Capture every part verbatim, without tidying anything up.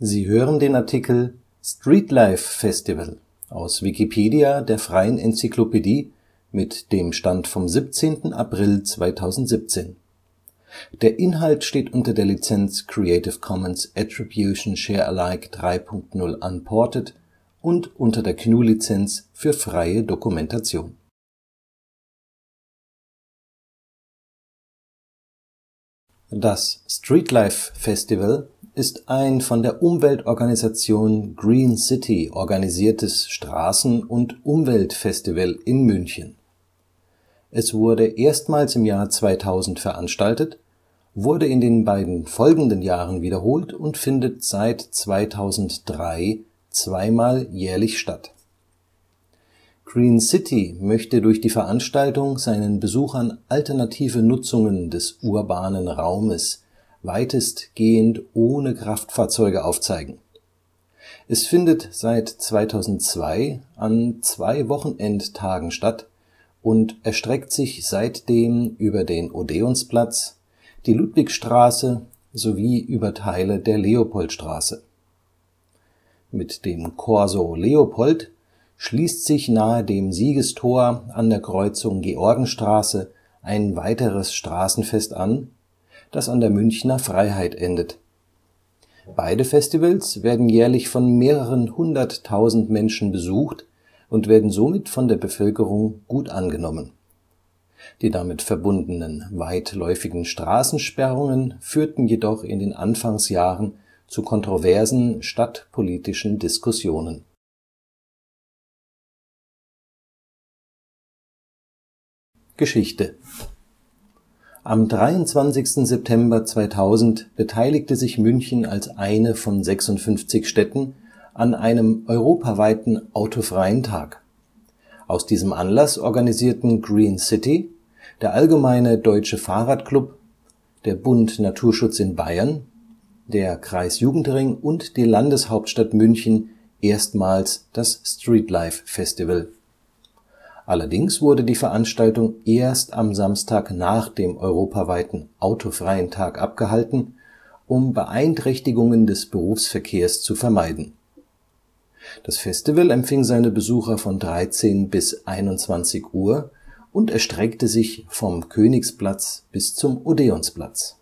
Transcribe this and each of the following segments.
Sie hören den Artikel Streetlife Festival, aus Wikipedia, der freien Enzyklopädie. Mit dem Stand vom Der Inhalt steht unter der Lizenz Creative Commons Attribution Share Alike drei Punkt null Unported und unter der G N U Lizenz für freie Dokumentation. Das Streetlife Festival ist ein von der Umweltorganisation Green City organisiertes Straßen - und Umweltfestival in München. Es wurde erstmals im Jahr zweitausend veranstaltet, wurde in den beiden folgenden Jahren wiederholt und findet seit zweitausenddrei zweimal jährlich statt. Green City möchte durch die Veranstaltung seinen Besuchern alternative Nutzungen des urbanen Raumes weitestgehend ohne Kraftfahrzeuge aufzeigen. Es findet seit zweitausendzwei an zwei Wochenendtagen statt und erstreckt sich seitdem über den Odeonsplatz, die Ludwigstraße sowie über Teile der Leopoldstraße. Mit dem Corso Leopold schließt sich nahe dem Siegestor an der Kreuzung Georgenstraße ein weiteres Straßenfest an, das an der Münchner Freiheit endet. Beide Festivals werden jährlich von mehreren hunderttausend Menschen besucht und werden somit von der Bevölkerung gut angenommen. Die damit verbundenen weitläufigen Straßensperrungen führten jedoch in den Anfangsjahren zu kontroversen stadtpolitischen Diskussionen. Geschichte. Am dreiundzwanzigsten September zweitausend beteiligte sich München als eine von sechsundfünfzig Städten an einem europaweiten autofreien Tag. Aus diesem Anlass organisierten Green City, der Allgemeine Deutsche Fahrrad-Club, der Bund Naturschutz in Bayern, der Kreisjugendring und die Landeshauptstadt München erstmals das Streetlife Festival. Allerdings wurde die Veranstaltung erst am Samstag nach dem europaweiten autofreien Tag abgehalten, um Beeinträchtigungen des Berufsverkehrs zu vermeiden. Das Festival empfing seine Besucher von dreizehn bis einundzwanzig Uhr und erstreckte sich vom Königsplatz bis zum Odeonsplatz.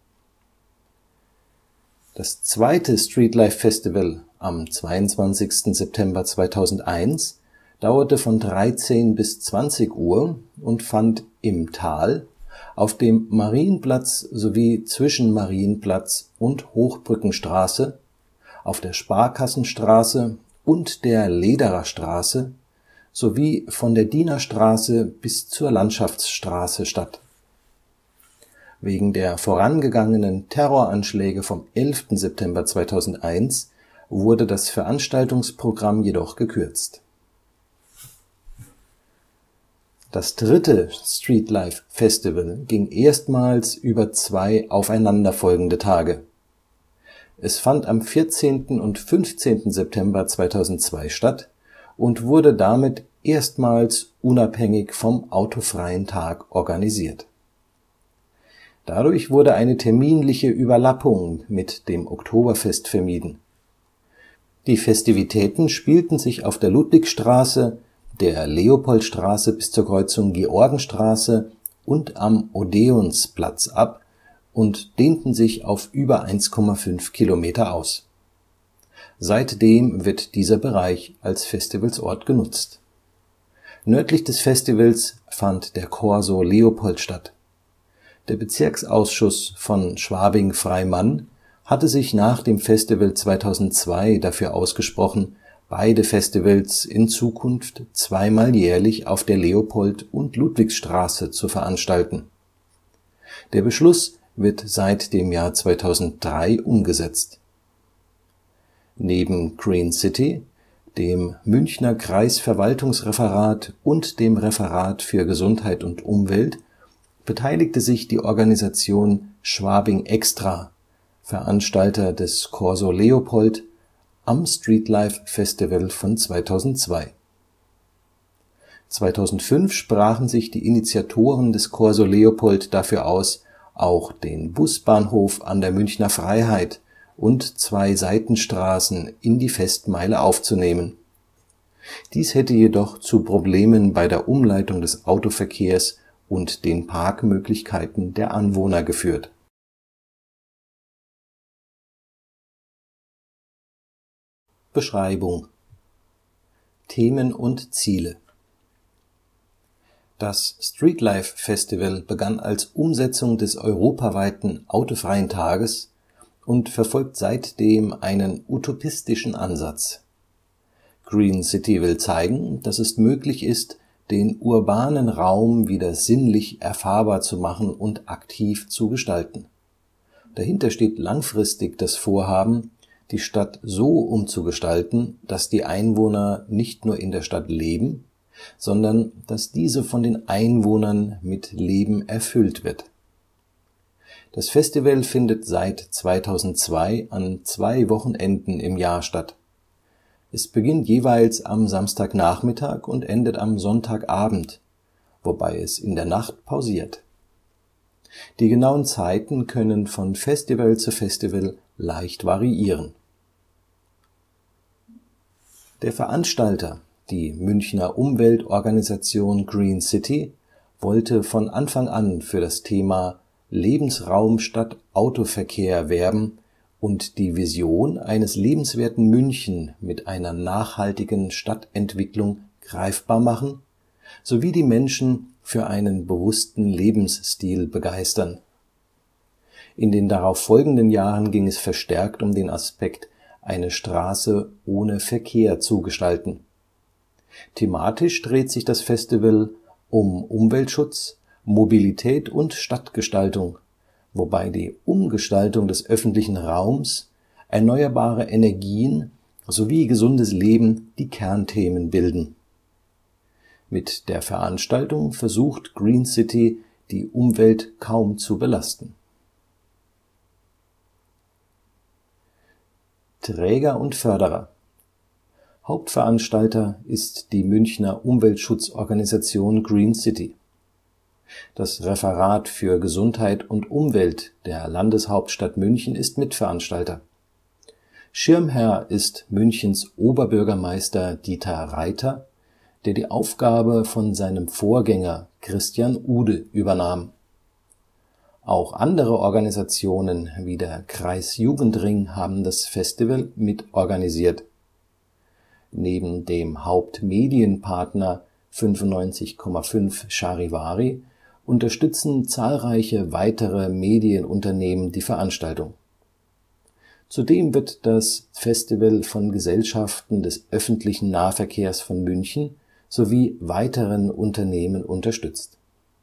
Das zweite Streetlife Festival am zweiundzwanzigsten September zweitausendeins dauerte von dreizehn bis zwanzig Uhr und fand im Tal, auf dem Marienplatz sowie zwischen Marienplatz und Hochbrückenstraße, auf der Sparkassenstraße und der Lederer Straße sowie von der Dienerstraße bis zur Landschaftsstraße statt. Wegen der vorangegangenen Terroranschläge vom elften September zweitausendeins wurde das Veranstaltungsprogramm jedoch gekürzt. Das dritte Streetlife Festival ging erstmals über zwei aufeinanderfolgende Tage. Es fand am vierzehnten und fünfzehnten September zweitausendzwei statt und wurde damit erstmals unabhängig vom autofreien Tag organisiert. Dadurch wurde eine terminliche Überlappung mit dem Oktoberfest vermieden. Die Festivitäten spielten sich auf der Ludwigstraße, der Leopoldstraße bis zur Kreuzung Georgenstraße und am Odeonsplatz ab und dehnten sich auf über eins Komma fünf Kilometer aus. Seitdem wird dieser Bereich als Festivalsort genutzt. Nördlich des Festivals fand der Corso Leopold statt. Der Bezirksausschuss von Schwabing-Freimann hatte sich nach dem Festival zweitausendzwei dafür ausgesprochen, beide Festivals in Zukunft zweimal jährlich auf der Leopold- und Ludwigsstraße zu veranstalten. Der Beschluss wird seit dem Jahr zweitausenddrei umgesetzt. Neben Green City, dem Münchner Kreisverwaltungsreferat und dem Referat für Gesundheit und Umwelt beteiligte sich die Organisation Schwabing Extra, Veranstalter des Corso Leopold, am Streetlife Festival von zweitausendzwei. zweitausendfünf sprachen sich die Initiatoren des Corso Leopold dafür aus, auch den Busbahnhof an der Münchner Freiheit und zwei Seitenstraßen in die Festmeile aufzunehmen. Dies hätte jedoch zu Problemen bei der Umleitung des Autoverkehrs und den Parkmöglichkeiten der Anwohner geführt. Beschreibung: Themen und Ziele. Das Streetlife Festival begann als Umsetzung des europaweiten autofreien Tages und verfolgt seitdem einen utopistischen Ansatz. Green City will zeigen, dass es möglich ist, den urbanen Raum wieder sinnlich erfahrbar zu machen und aktiv zu gestalten. Dahinter steht langfristig das Vorhaben, die Stadt so umzugestalten, dass die Einwohner nicht nur in der Stadt leben, sondern dass diese von den Einwohnern mit Leben erfüllt wird. Das Festival findet seit zweitausendzwei an zwei Wochenenden im Jahr statt. Es beginnt jeweils am Samstagnachmittag und endet am Sonntagabend, wobei es in der Nacht pausiert. Die genauen Zeiten können von Festival zu Festival leicht variieren. Der Veranstalter, die Münchner Umweltorganisation Green City, wollte von Anfang an für das Thema Lebensraum statt Autoverkehr werben und die Vision eines lebenswerten München mit einer nachhaltigen Stadtentwicklung greifbar machen, sowie die Menschen für einen bewussten Lebensstil begeistern. In den darauf folgenden Jahren ging es verstärkt um den Aspekt, eine Straße ohne Verkehr zu gestalten. Thematisch dreht sich das Festival um Umweltschutz, Mobilität und Stadtgestaltung, wobei die Umgestaltung des öffentlichen Raums, erneuerbare Energien sowie gesundes Leben die Kernthemen bilden. Mit der Veranstaltung versucht Green City, die Umwelt kaum zu belasten. Träger und Förderer. Hauptveranstalter ist die Münchner Umweltschutzorganisation Green City. Das Referat für Gesundheit und Umwelt der Landeshauptstadt München ist Mitveranstalter. Schirmherr ist Münchens Oberbürgermeister Dieter Reiter, der die Aufgabe von seinem Vorgänger Christian Ude übernahm. Auch andere Organisationen wie der Kreisjugendring haben das Festival mitorganisiert. Neben dem Hauptmedienpartner fünfundneunzig Komma fünf Charivari unterstützen zahlreiche weitere Medienunternehmen die Veranstaltung. Zudem wird das Festival von Gesellschaften des öffentlichen Nahverkehrs von München sowie weiteren Unternehmen unterstützt.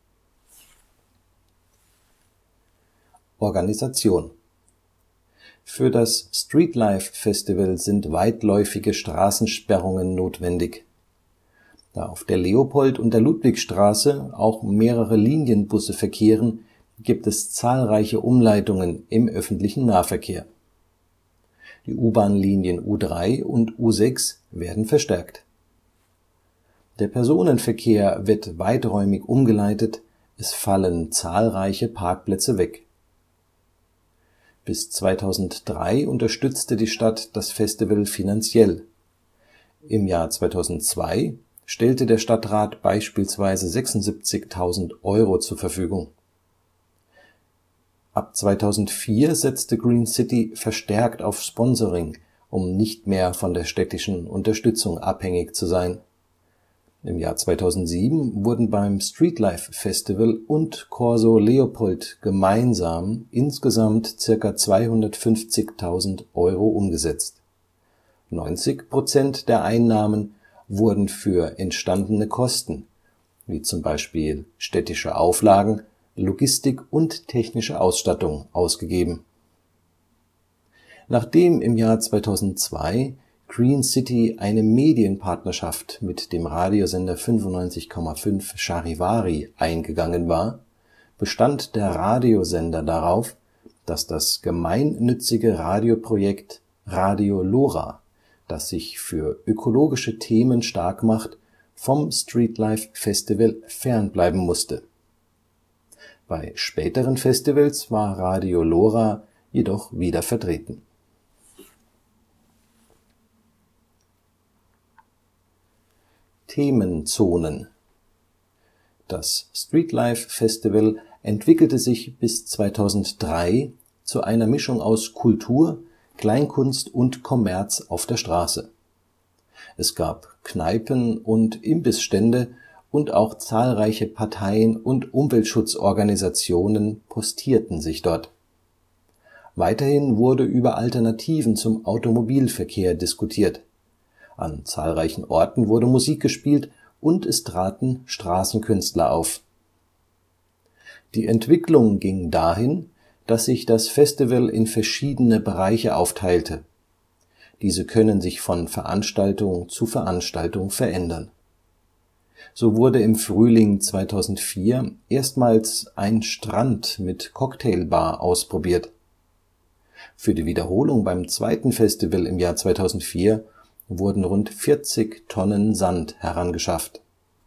Organisation. Für das Streetlife Festival sind weitläufige Straßensperrungen notwendig. Da auf der Leopold- und der Ludwigstraße auch mehrere Linienbusse verkehren, gibt es zahlreiche Umleitungen im öffentlichen Nahverkehr. Die U-Bahn-Linien U drei und U sechs werden verstärkt. Der Personenverkehr wird weiträumig umgeleitet, es fallen zahlreiche Parkplätze weg. Bis zweitausenddrei unterstützte die Stadt das Festival finanziell. Im Jahr zweitausendzwei stellte der Stadtrat beispielsweise sechsundsiebzigtausend Euro zur Verfügung. Ab zweitausendvier setzte Green City verstärkt auf Sponsoring, um nicht mehr von der städtischen Unterstützung abhängig zu sein. Im Jahr zweitausendsieben wurden beim Streetlife Festival und Corso Leopold gemeinsam insgesamt ca. zweihundertfünfzigtausend Euro umgesetzt. neunzig Prozent der Einnahmen wurden für entstandene Kosten, wie zum Beispiel städtische Auflagen, Logistik und technische Ausstattung, ausgegeben. Nachdem im Jahr zweitausendzwei Green City eine Medienpartnerschaft mit dem Radiosender fünfundneunzig Komma fünf Charivari eingegangen war, bestand der Radiosender darauf, dass das gemeinnützige Radioprojekt Radio Lora, das sich für ökologische Themen stark macht, vom Streetlife Festival fernbleiben musste. Bei späteren Festivals war Radio Lora jedoch wieder vertreten Themenzonen. Das Streetlife Festival entwickelte sich bis zweitausenddrei zu einer Mischung aus Kultur, Kleinkunst und Kommerz auf der Straße. Es gab Kneipen und Imbissstände und auch zahlreiche Parteien und Umweltschutzorganisationen postierten sich dort. Weiterhin wurde über Alternativen zum Automobilverkehr diskutiert. An zahlreichen Orten wurde Musik gespielt und es traten Straßenkünstler auf. Die Entwicklung ging dahin, dass sich das Festival in verschiedene Bereiche aufteilte. Diese können sich von Veranstaltung zu Veranstaltung verändern. So wurde im Frühling zweitausendvier erstmals ein Strand mit Cocktailbar ausprobiert. Für die Wiederholung beim zweiten Festival im Jahr zweitausendvier wurden rund vierzig Tonnen Sand herangeschafft.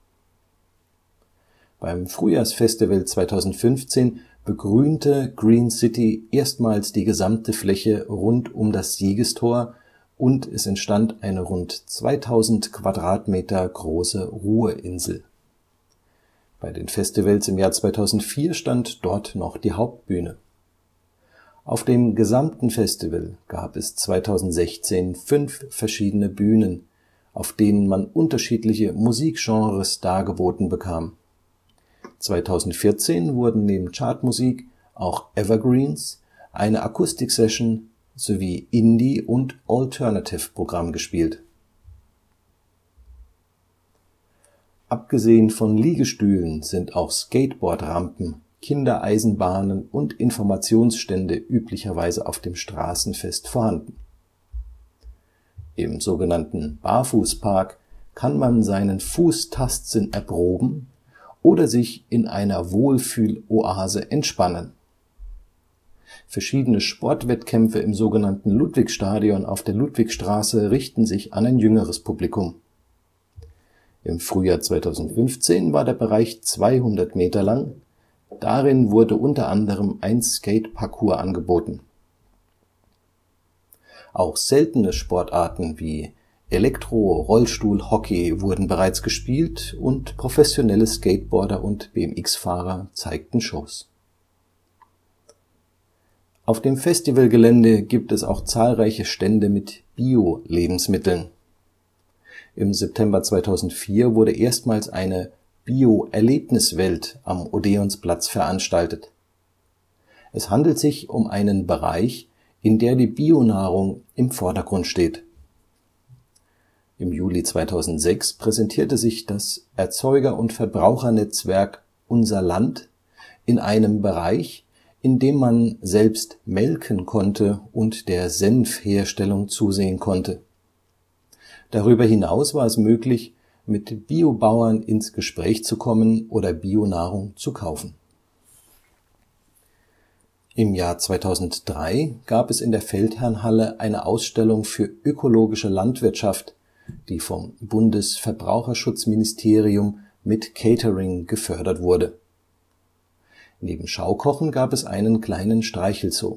Beim Frühjahrsfestival zweitausendfünfzehn begrünte Green City erstmals die gesamte Fläche rund um das Siegestor und es entstand eine rund zweitausend Quadratmeter große Ruheinsel. Bei den Festivals im Jahr zweitausendvier stand dort noch die Hauptbühne. Auf dem gesamten Festival gab es zweitausendsechzehn fünf verschiedene Bühnen, auf denen man unterschiedliche Musikgenres dargeboten bekam. zweitausendvierzehn wurden neben Chartmusik auch Evergreens, eine Akustik-Session sowie Indie- und Alternative-Programm gespielt. Abgesehen von Liegestühlen sind auch Skateboardrampen, Kindereisenbahnen und Informationsstände üblicherweise auf dem Straßenfest vorhanden. Im sogenannten Barfußpark kann man seinen Fußtastsinn erproben oder sich in einer Wohlfühloase entspannen. Verschiedene Sportwettkämpfe im sogenannten Ludwigstadion auf der Ludwigstraße richten sich an ein jüngeres Publikum. Im Frühjahr zweitausendfünfzehn war der Bereich zweihundert Meter lang. Darin wurde unter anderem ein Skate-Parcours angeboten. Auch seltene Sportarten wie Elektro-Rollstuhl-Hockey wurden bereits gespielt und professionelle Skateboarder und B M X-Fahrer zeigten Shows. Auf dem Festivalgelände gibt es auch zahlreiche Stände mit Bio-Lebensmitteln. Im September zweitausendvier wurde erstmals eine Bio-Erlebniswelt am Odeonsplatz veranstaltet. Es handelt sich um einen Bereich, in der die Bionahrung im Vordergrund steht. Im Juli zweitausendsechs präsentierte sich das Erzeuger- und Verbrauchernetzwerk Unser Land in einem Bereich, in dem man selbst melken konnte und der Senfherstellung zusehen konnte. Darüber hinaus war es möglich, mit Biobauern ins Gespräch zu kommen oder Bionahrung zu kaufen. Im Jahr zweitausenddrei gab es in der Feldherrnhalle eine Ausstellung für ökologische Landwirtschaft, die vom Bundesverbraucherschutzministerium mit Catering gefördert wurde. Neben Schaukochen gab es einen kleinen Streichelzoo.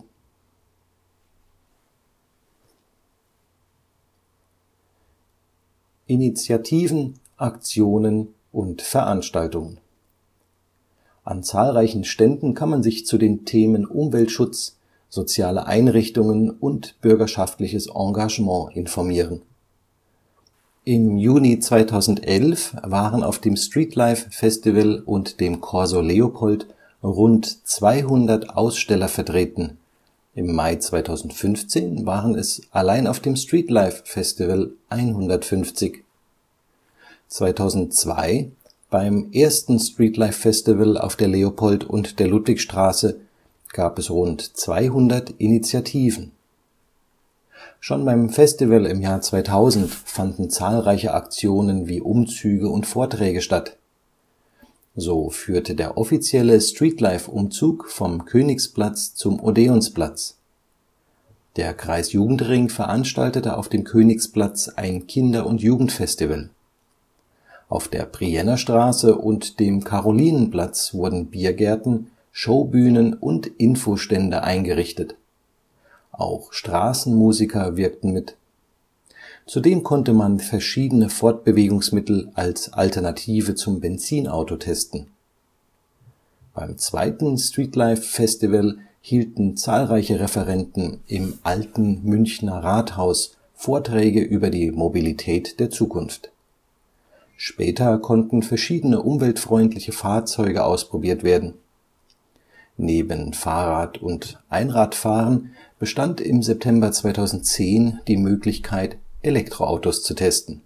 Initiativen, Aktionen und Veranstaltungen. An zahlreichen Ständen kann man sich zu den Themen Umweltschutz, soziale Einrichtungen und bürgerschaftliches Engagement informieren. Im Juni zweitausendelf waren auf dem Streetlife Festival und dem Corso Leopold rund zweihundert Aussteller vertreten. Im Mai zweitausendfünfzehn waren es allein auf dem Streetlife Festival hundertfünfzig. zweitausendzwei, beim ersten Streetlife Festival auf der Leopold- und der Ludwigstraße, gab es rund zweihundert Initiativen. Schon beim Festival im Jahr zweitausend fanden zahlreiche Aktionen wie Umzüge und Vorträge statt. So führte der offizielle Streetlife-Umzug vom Königsplatz zum Odeonsplatz. Der Kreisjugendring veranstaltete auf dem Königsplatz ein Kinder- und Jugendfestival. Auf der Brienner Straße und dem Karolinenplatz wurden Biergärten, Showbühnen und Infostände eingerichtet. Auch Straßenmusiker wirkten mit. Zudem konnte man verschiedene Fortbewegungsmittel als Alternative zum Benzinauto testen. Beim zweiten Streetlife Festival hielten zahlreiche Referenten im Alten Münchner Rathaus Vorträge über die Mobilität der Zukunft. Später konnten verschiedene umweltfreundliche Fahrzeuge ausprobiert werden. Neben Fahrrad - und Einradfahren bestand im September zweitausendzehn die Möglichkeit, Elektroautos zu testen.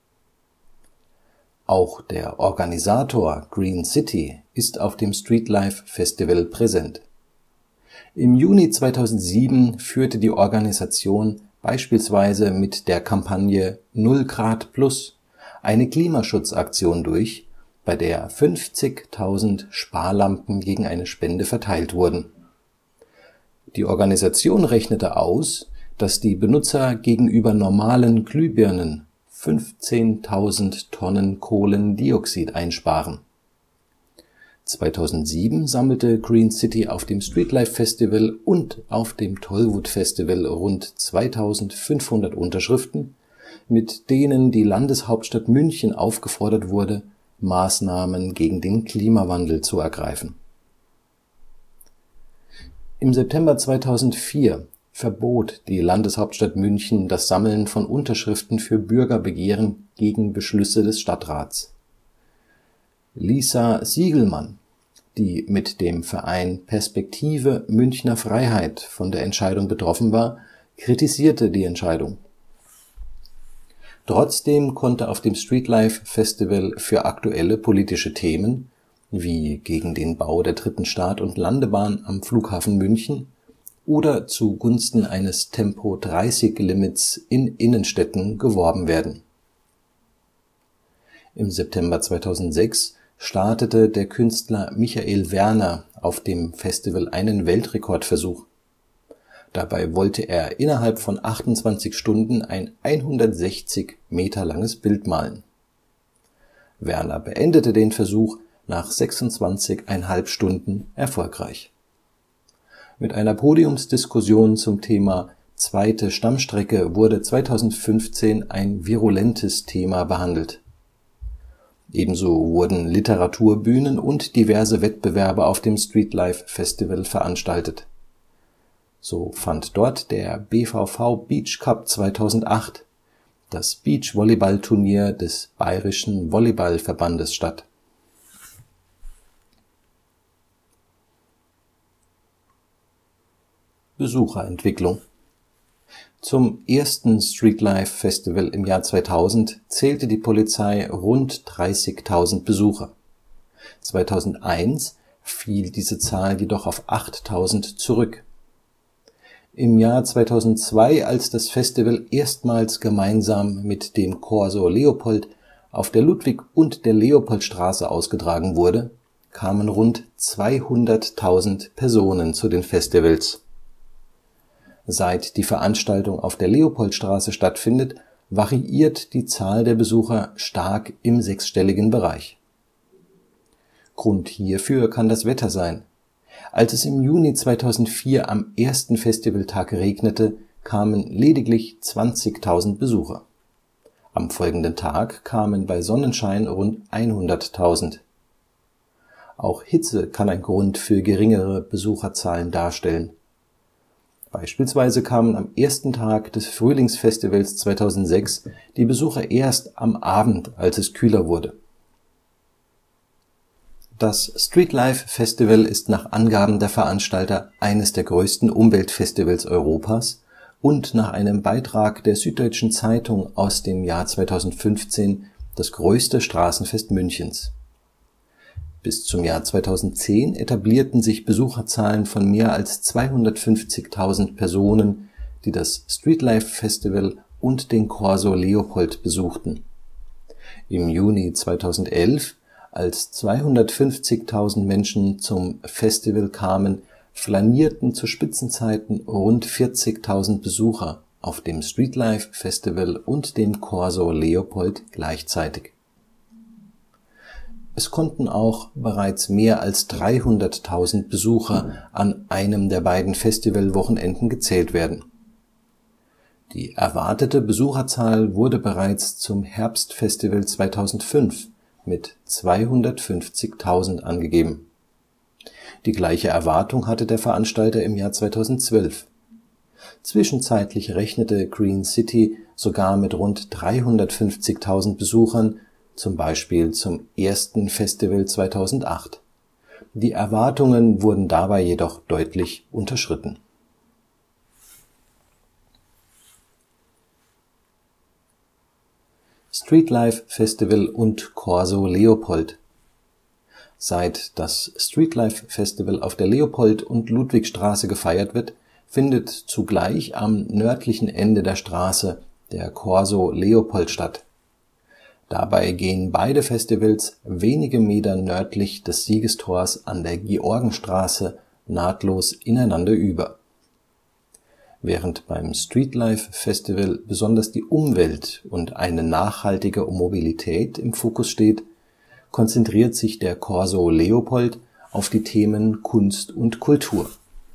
Auch der Organisator Green City ist auf dem Streetlife Festival präsent. Im Juni zweitausendsieben führte die Organisation beispielsweise mit der Kampagne null Grad plus eine Klimaschutzaktion durch, bei der fünfzigtausend Sparlampen gegen eine Spende verteilt wurden. Die Organisation rechnete aus, dass die Benutzer gegenüber normalen Glühbirnen fünfzehntausend Tonnen Kohlendioxid einsparen. zweitausendsieben sammelte Green City auf dem Streetlife Festival und auf dem Tollwood Festival rund zweitausendfünfhundert Unterschriften, mit denen die Landeshauptstadt München aufgefordert wurde, Maßnahmen gegen den Klimawandel zu ergreifen. Im September zweitausendvier verbot die Landeshauptstadt München das Sammeln von Unterschriften für Bürgerbegehren gegen Beschlüsse des Stadtrats. Lisa Siegelmann, die mit dem Verein Perspektive Münchner Freiheit von der Entscheidung betroffen war, kritisierte die Entscheidung. Trotzdem konnte auf dem Streetlife Festival für aktuelle politische Themen, wie gegen den Bau der dritten Start- und Landebahn am Flughafen München oder zugunsten eines Tempo dreißig Limits in Innenstädten, geworben werden. Im September zweitausendsechs startete der Künstler Michael Werner auf dem Festival einen Weltrekordversuch. Dabei wollte er innerhalb von achtundzwanzig Stunden ein hundertsechzig Meter langes Bild malen. Werner beendete den Versuch nach sechsundzwanzig Komma fünf Stunden erfolgreich. Mit einer Podiumsdiskussion zum Thema Zweite Stammstrecke wurde zweitausendfünfzehn ein virulentes Thema behandelt. Ebenso wurden Literaturbühnen und diverse Wettbewerbe auf dem Streetlife Festival veranstaltet. So fand dort der B V V Beach Cup zweitausendacht, das Beachvolleyballturnier des Bayerischen Volleyballverbandes, statt. Besucherentwicklung. Zum ersten Streetlife Festival im Jahr zweitausend zählte die Polizei rund dreißigtausend Besucher. zweitausendeins fiel diese Zahl jedoch auf achttausend zurück. Im Jahr zweitausendzwei, als das Festival erstmals gemeinsam mit dem Corso Leopold auf der Ludwig- und der Leopoldstraße ausgetragen wurde, kamen rund zweihunderttausend Personen zu den Festivals. Seit die Veranstaltung auf der Leopoldstraße stattfindet, variiert die Zahl der Besucher stark im sechsstelligen Bereich. Grund hierfür kann das Wetter sein. Als es im Juni zweitausendvier am ersten Festivaltag regnete, kamen lediglich zwanzigtausend Besucher. Am folgenden Tag kamen bei Sonnenschein rund hunderttausend. Auch Hitze kann ein Grund für geringere Besucherzahlen darstellen. Beispielsweise kamen am ersten Tag des Frühlingsfestivals zweitausendsechs die Besucher erst am Abend, als es kühler wurde. Das Streetlife Festival ist nach Angaben der Veranstalter eines der größten Umweltfestivals Europas und nach einem Beitrag der Süddeutschen Zeitung aus dem Jahr zweitausendfünfzehn das größte Straßenfest Münchens. Bis zum Jahr zweitausendzehn etablierten sich Besucherzahlen von mehr als zweihundertfünfzigtausend Personen, die das Streetlife Festival und den Corso Leopold besuchten. Im Juni zweitausendelf, als zweihundertfünfzigtausend Menschen zum Festival kamen, flanierten zu Spitzenzeiten rund vierzigtausend Besucher auf dem Streetlife Festival und dem Corso Leopold gleichzeitig. Es konnten auch bereits mehr als dreihunderttausend Besucher an einem der beiden Festivalwochenenden gezählt werden. Die erwartete Besucherzahl wurde bereits zum Herbstfestival zweitausendfünf mit zweihundertfünfzigtausend angegeben. Die gleiche Erwartung hatte der Veranstalter im Jahr zweitausendzwölf. Zwischenzeitlich rechnete Green City sogar mit rund dreihundertfünfzigtausend Besuchern, zum Beispiel zum ersten Festival zweitausendacht. Die Erwartungen wurden dabei jedoch deutlich unterschritten. Streetlife Festival und Corso Leopold. Seit das Streetlife Festival auf der Leopold - und Ludwigstraße gefeiert wird, findet zugleich am nördlichen Ende der Straße der Corso Leopold statt. Dabei gehen beide Festivals wenige Meter nördlich des Siegestors an der Georgenstraße nahtlos ineinander über. Während beim Streetlife Festival besonders die Umwelt und eine nachhaltige Mobilität im Fokus steht, konzentriert sich der Corso Leopold auf die Themen Kunst und Kultur.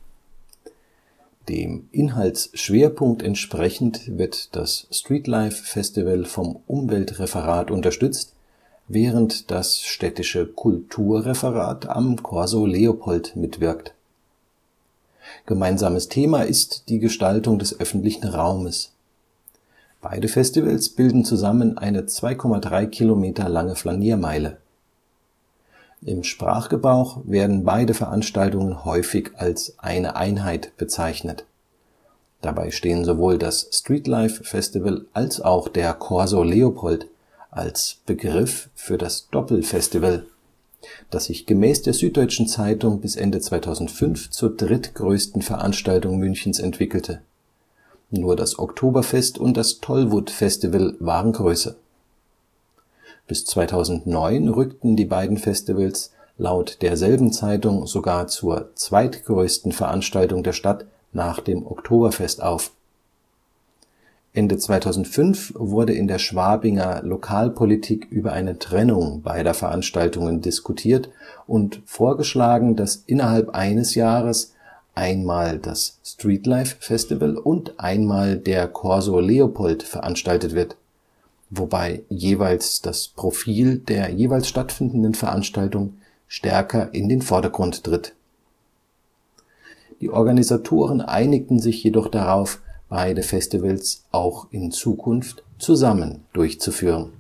Dem Inhaltsschwerpunkt entsprechend wird das Streetlife Festival vom Umweltreferat unterstützt, während das städtische Kulturreferat am Corso Leopold mitwirkt. Gemeinsames Thema ist die Gestaltung des öffentlichen Raumes. Beide Festivals bilden zusammen eine zwei Komma drei Kilometer lange Flaniermeile. Im Sprachgebrauch werden beide Veranstaltungen häufig als eine Einheit bezeichnet. Dabei stehen sowohl das Streetlife Festival als auch der Corso Leopold als Begriff für das Doppelfestival, das sich gemäß der Süddeutschen Zeitung bis Ende zweitausendfünf zur drittgrößten Veranstaltung Münchens entwickelte. Nur das Oktoberfest und das Tollwood-Festival waren größer. Bis zweitausendneun rückten die beiden Festivals laut derselben Zeitung sogar zur zweitgrößten Veranstaltung der Stadt nach dem Oktoberfest auf. Ende zweitausendfünf wurde in der Schwabinger Lokalpolitik über eine Trennung beider Veranstaltungen diskutiert und vorgeschlagen, dass innerhalb eines Jahres einmal das Streetlife Festival und einmal der Corso Leopold veranstaltet wird, wobei jeweils das Profil der jeweils stattfindenden Veranstaltung stärker in den Vordergrund tritt. Die Organisatoren einigten sich jedoch darauf, beide Festivals auch in Zukunft zusammen durchzuführen.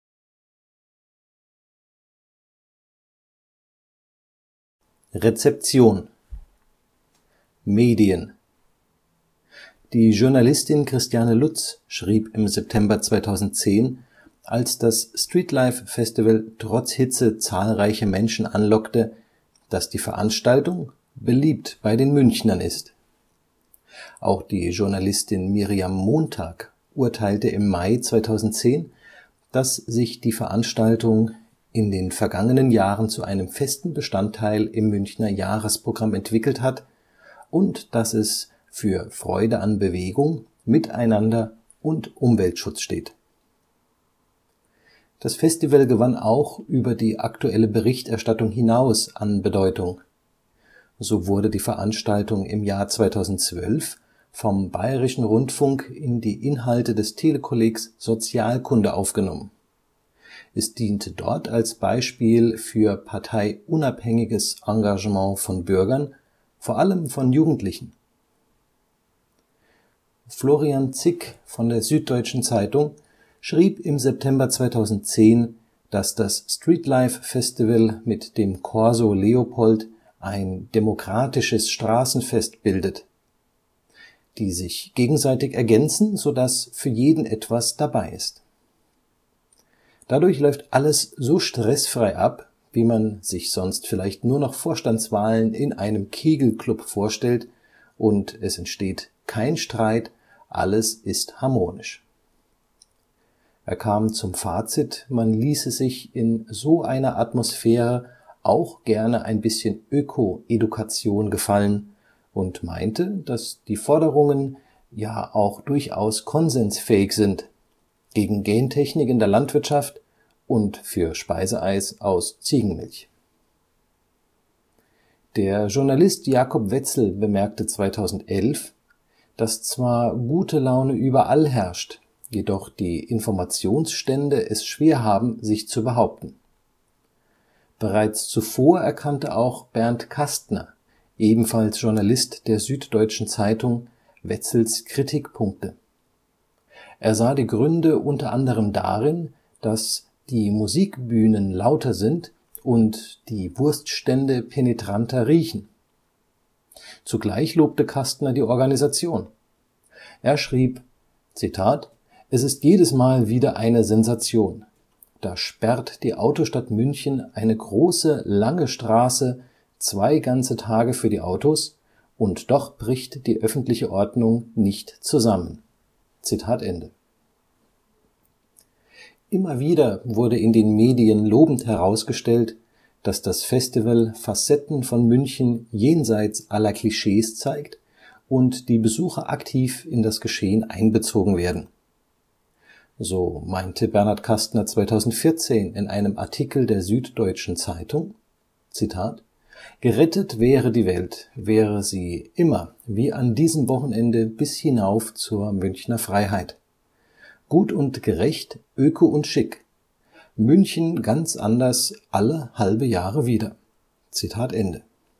Rezeption. Medien. Die Journalistin Christiane Lutz schrieb im September zweitausendzehn, als das Streetlife Festival trotz Hitze zahlreiche Menschen anlockte, dass die Veranstaltung beliebt bei den Münchnern ist. Auch die Journalistin Miriam Montag urteilte im Mai zweitausendzehn, dass sich die Veranstaltung in den vergangenen Jahren zu einem festen Bestandteil im Münchner Jahresprogramm entwickelt hat und dass es für Freude an Bewegung, Miteinander und Umweltschutz steht. Das Festival gewann auch über die aktuelle Berichterstattung hinaus an Bedeutung. So wurde die Veranstaltung im Jahr zweitausendzwölf vom Bayerischen Rundfunk in die Inhalte des Telekollegs Sozialkunde aufgenommen. Es diente dort als Beispiel für parteiunabhängiges Engagement von Bürgern, vor allem von Jugendlichen. Florian Zick von der Süddeutschen Zeitung schrieb im September zweitausendzehn, dass das Streetlife Festival mit dem Corso Leopold ein demokratisches Straßenfest bildet, die sich gegenseitig ergänzen, sodass für jeden etwas dabei ist. Dadurch läuft alles so stressfrei ab, wie man sich sonst vielleicht nur noch Vorstandswahlen in einem Kegelclub vorstellt, und es entsteht kein Streit, alles ist harmonisch. Er kam zum Fazit, man ließe sich in so einer Atmosphäre auch gerne ein bisschen Öko-Edukation gefallen und meinte, dass die Forderungen ja auch durchaus konsensfähig sind, gegen Gentechnik in der Landwirtschaft und für Speiseeis aus Ziegenmilch. Der Journalist Jakob Wetzel bemerkte zweitausendelf, dass zwar gute Laune überall herrscht, jedoch die Informationsstände es schwer haben, sich zu behaupten. Bereits zuvor erkannte auch Bernd Kastner, ebenfalls Journalist der Süddeutschen Zeitung, Wetzels Kritikpunkte. Er sah die Gründe unter anderem darin, dass die Musikbühnen lauter sind und die Wurststände penetranter riechen. Zugleich lobte Kastner die Organisation. Er schrieb: „ Zitat, es ist jedes Mal wieder eine Sensation. Da sperrt die Autostadt München eine große, lange Straße zwei ganze Tage für die Autos, und doch bricht die öffentliche Ordnung nicht zusammen. Zitat Ende. “Immer wieder wurde in den Medien lobend herausgestellt, dass das Festival Facetten von München jenseits aller Klischees zeigt und die Besucher aktiv in das Geschehen einbezogen werden. So meinte Bernhard Kastner zweitausendvierzehn in einem Artikel der Süddeutschen Zeitung: „ Zitat, gerettet wäre die Welt, wäre sie immer, wie an diesem Wochenende, bis hinauf zur Münchner Freiheit. Gut und gerecht, öko und schick. München ganz anders alle halbe Jahre wieder. Zitat Ende.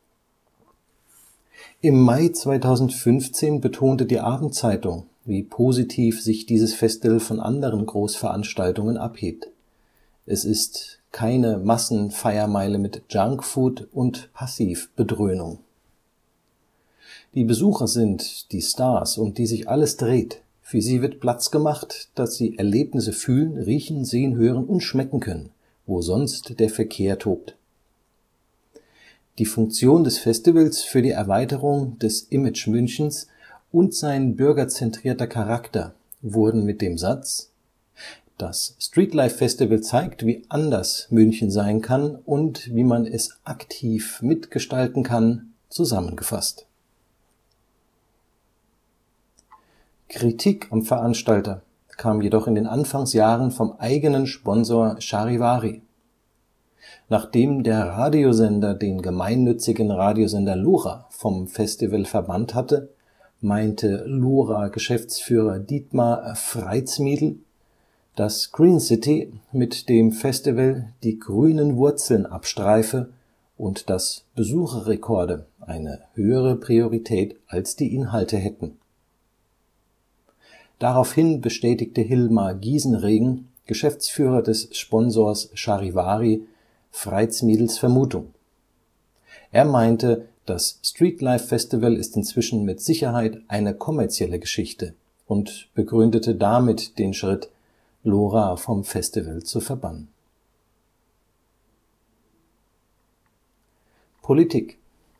“Im Mai zweitausendfünfzehn betonte die Abendzeitung, wie positiv sich dieses Festival von anderen Großveranstaltungen abhebt. Es ist keine Massenfeiermeile mit Junkfood und Passivbedröhnung. Die Besucher sind die Stars, um die sich alles dreht. Für sie wird Platz gemacht, dass sie Erlebnisse fühlen, riechen, sehen, hören und schmecken können, wo sonst der Verkehr tobt. Die Funktion des Festivals für die Erweiterung des Image Münchens und sein bürgerzentrierter Charakter wurden mit dem Satz „ Das Streetlife Festival zeigt, wie anders München sein kann und wie man es aktiv mitgestalten kann “zusammengefasst. Kritik am Veranstalter kam jedoch in den Anfangsjahren vom eigenen Sponsor Charivari. Nachdem der Radiosender den gemeinnützigen Radiosender Lora vom Festival verbannt hatte, meinte Lora-Geschäftsführer Dietmar Freitsmiedl, dass Green City mit dem Festival die grünen Wurzeln abstreife und dass Besucherrekorde eine höhere Priorität als die Inhalte hätten. Daraufhin bestätigte Hilmar Giesenregen, Geschäftsführer des Sponsors Charivari, Freitsmiedls Vermutung. Er meinte, das Streetlife Festival ist inzwischen mit Sicherheit eine kommerzielle Geschichte und begründete damit den Schritt, Lora vom Festival zu verbannen. Politik.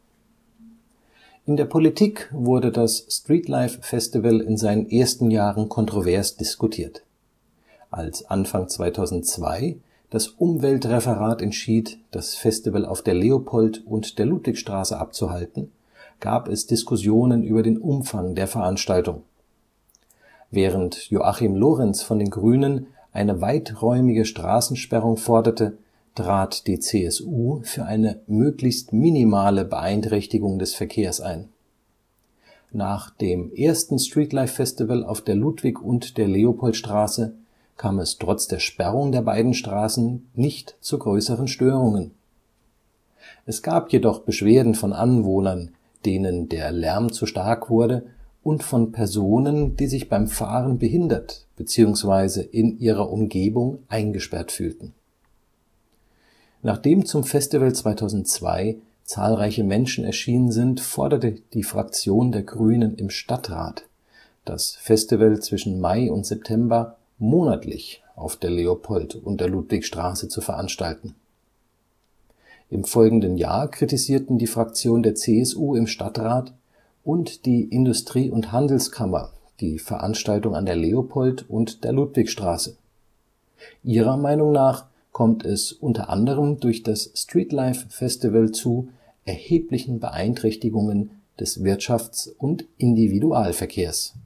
In der Politik wurde das Streetlife Festival in seinen ersten Jahren kontrovers diskutiert. Als Anfang zweitausendzwei das Umweltreferat entschied, das Festival auf der Leopold - und der Ludwigstraße abzuhalten, gab es Diskussionen über den Umfang der Veranstaltung. Während Joachim Lorenz von den Grünen eine weiträumige Straßensperrung forderte, trat die C S U für eine möglichst minimale Beeinträchtigung des Verkehrs ein. Nach dem ersten Streetlife Festival auf der Ludwig - und der Leopoldstraße kam es trotz der Sperrung der beiden Straßen nicht zu größeren Störungen. Es gab jedoch Beschwerden von Anwohnern, denen der Lärm zu stark wurde, und von Personen, die sich beim Fahren behindert bzw. in ihrer Umgebung eingesperrt fühlten. Nachdem zum Festival zweitausendzwei zahlreiche Menschen erschienen sind, forderte die Fraktion der Grünen im Stadtrat, das Festival zwischen Mai und September monatlich auf der Leopold- und der Ludwigstraße zu veranstalten. Im folgenden Jahr kritisierten die Fraktion der C S U im Stadtrat und die Industrie- und Handelskammer die Veranstaltung an der Leopold- und der Ludwigstraße. Ihrer Meinung nach kommt es unter anderem durch das Streetlife Festival zu erheblichen Beeinträchtigungen des Wirtschafts- und Individualverkehrs.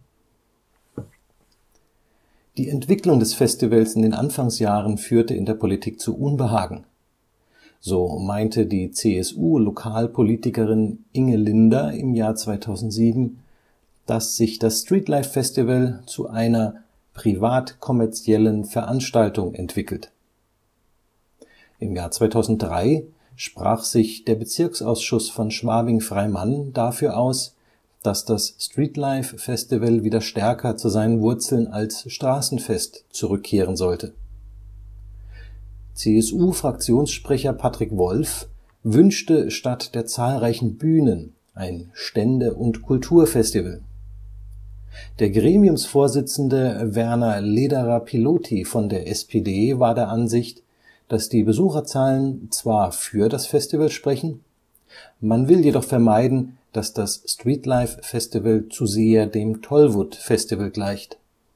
Die Entwicklung des Festivals in den Anfangsjahren führte in der Politik zu Unbehagen. So meinte die C S U-Lokalpolitikerin Inge Linder im Jahr zweitausendsieben, dass sich das Streetlife Festival zu einer privat-kommerziellen Veranstaltung entwickelt. Im Jahr zweitausenddrei sprach sich der Bezirksausschuss von Schwabing-Freimann dafür aus, dass das Streetlife Festival wieder stärker zu seinen Wurzeln als Straßenfest zurückkehren sollte. C S U-Fraktionssprecher Patrick Wolf wünschte statt der zahlreichen Bühnen ein Stände - und Kulturfestival. Der Gremiumsvorsitzende Werner Lederer-Piloty von der S P D war der Ansicht, dass die Besucherzahlen zwar für das Festival sprechen, man will jedoch vermeiden, dass das Streetlife Festival zu sehr dem Tollwood Festival gleicht.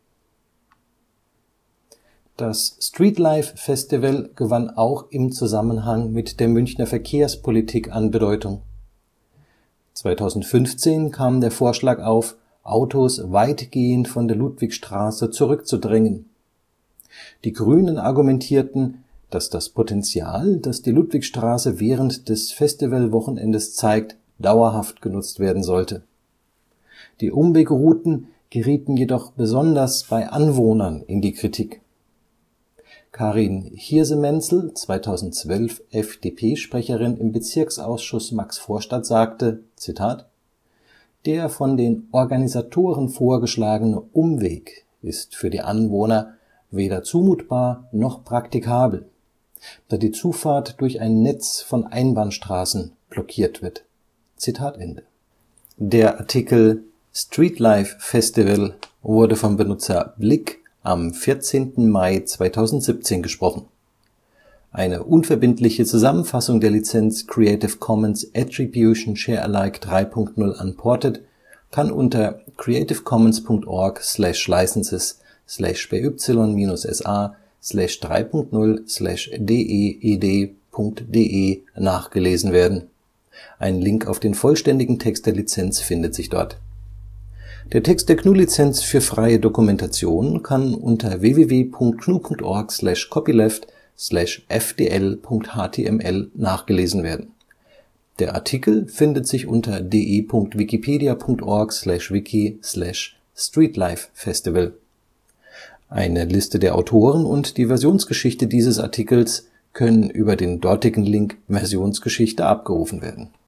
Das Streetlife Festival gewann auch im Zusammenhang mit der Münchner Verkehrspolitik an Bedeutung. zweitausendfünfzehn kam der Vorschlag auf, Autos weitgehend von der Ludwigstraße zurückzudrängen. Die Grünen argumentierten, dass das Potenzial, das die Ludwigstraße während des Festivalwochenendes zeigt, dauerhaft genutzt werden sollte. Die Umwegrouten gerieten jedoch besonders bei Anwohnern in die Kritik. Karin Hiersemenzel, zweitausendzwölf F D P-Sprecherin im Bezirksausschuss Maxvorstadt, sagte, Zitat, der von den Organisatoren vorgeschlagene Umweg ist für die Anwohner weder zumutbar noch praktikabel, da die Zufahrt durch ein Netz von Einbahnstraßen blockiert wird. Zitat Ende. Der Artikel Streetlife Festival wurde vom Benutzer Blick am vierzehnten Mai zweitausendsiebzehn gesprochen. Eine unverbindliche Zusammenfassung der Lizenz Creative Commons Attribution Share Alike drei Punkt null Unported kann unter creativecommons punkt org slash licenses slash by minus sa slash drei Punkt null slash deed Punkt de nachgelesen werden. Ein Link auf den vollständigen Text der Lizenz findet sich dort. Der Text der G N U-Lizenz für freie Dokumentation kann unter w w w Punkt gnu Punkt org slash copyleft slash f d l Punkt h t m l nachgelesen werden. Der Artikel findet sich unter de Punkt wikipedia Punkt org slash wiki slash streetlife festival. Eine Liste der Autoren und die Versionsgeschichte dieses Artikels können über den dortigen Link Versionsgeschichte abgerufen werden